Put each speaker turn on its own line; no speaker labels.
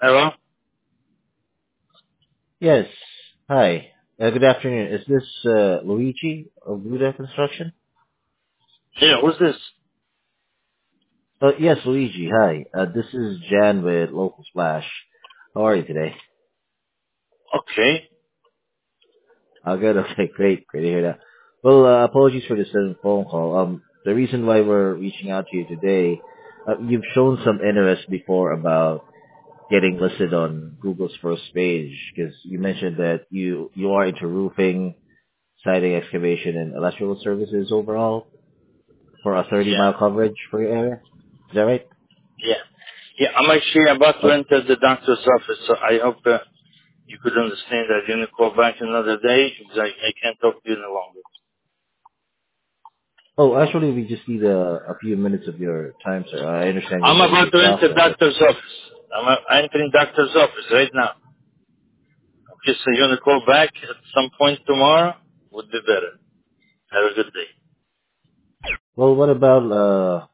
Hello?
Yes. Hi. Good afternoon. Is this Luigi of Buda Construction?
Yeah, who's this?
Yes, Luigi. Hi. This is Jan with Local Splash. How are you today?
Okay.
Good. Okay. Great. Great to hear that. Well, apologies for the sudden phone call. The reason why we're reaching out to you today, you've shown some interest before about getting listed on Google's first page because you mentioned that you are into roofing, siding, excavation, and electrical services overall. For a 30-mile
Yeah.
coverage for your area. Is that right?
Yeah. Yeah, I'm actually about to
Oh,
enter the doctor's office, so I hope you could understand that you're going to call back another day because I can't talk to you any longer.
actually, we just need a few minutes of your time, sir. I understand you're
I'm
going
about
through
to
the
enter
process.
doctor's office. I'm entering doctor's office right now. Okay, so you're going to call back at some point tomorrow? Would be better. Have a good day.
Well, what about